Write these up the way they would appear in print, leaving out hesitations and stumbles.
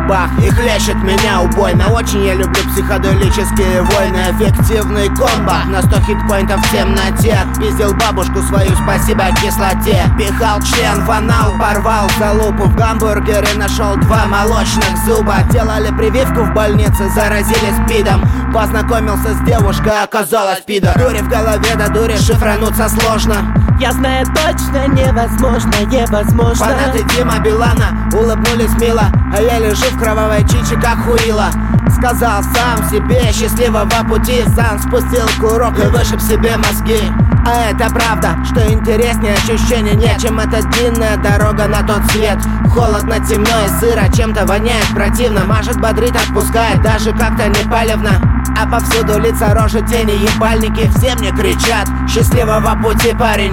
губах и хлещет меня убойно. Очень я люблю психоделические войны, эффективный комбо на 100 хитпоинтов в темноте. Отпиздил бабушку свою, спасибо кислоте. Пихал член в анал, порвал залупу в гамбургере, нашел 2 молочных зуба. Делали прививку в больнице, заразились спидом. Познакомился с девушкой, оказалась пидор. Дури в голове, до дури шифрануться сложно. Я знаю точно, невозможно, невозможно. Фанаты Дима Билана улыбнулись мило, а я лежу в кровавой чичи, как хуила. Сказал сам себе счастливого пути, сам спустил курок и вышиб себе мозги. А это правда, что интереснее ощущение нет, чем эта длинная дорога на тот свет. Холодно, темно и сыро, чем-то воняет противно. Может, бодрит, отпускает, даже как-то не палевно. А повсюду лица, рожи, тени, ебальники. Все мне кричат: счастливого пути, парень.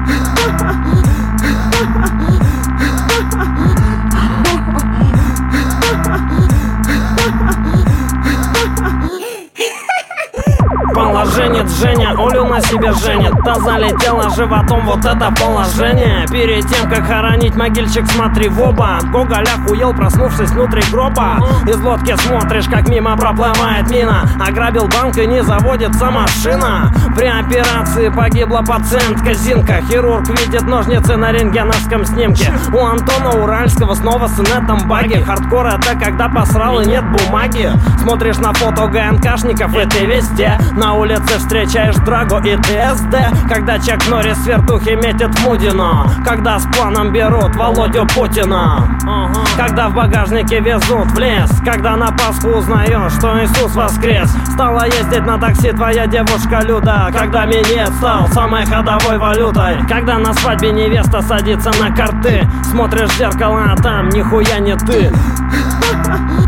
Положенец Женя, Олю на себе женит. Та залетела животом, вот это положение. Перед тем, как хоронить могильщик, смотри в оба. Гоголь охуел, проснувшись внутри гроба. Из лодки смотришь, как мимо проплывает мина. Ограбил банк и не заводится машина. При операции погибла пациентка Зинка. Хирург видит ножницы на рентгеновском снимке. У Антона Уральского снова с инетом баги. Хардкор — это когда посрал и нет бумаги. Смотришь на фото ГНКшников и ты везде. На улице встречаешь Драго и ДСД. Когда Чак Норрис с вертухи метит в Мудино. Когда с планом берут Володю Путина. Когда в багажнике везут в лес. Когда на Пасху узнаешь, что Иисус воскрес. Стала ездить на такси твоя девушка Люда. Когда минет стал самой ходовой валютой. Когда на свадьбе невеста садится на карты. Смотришь в зеркало, а там нихуя не ты.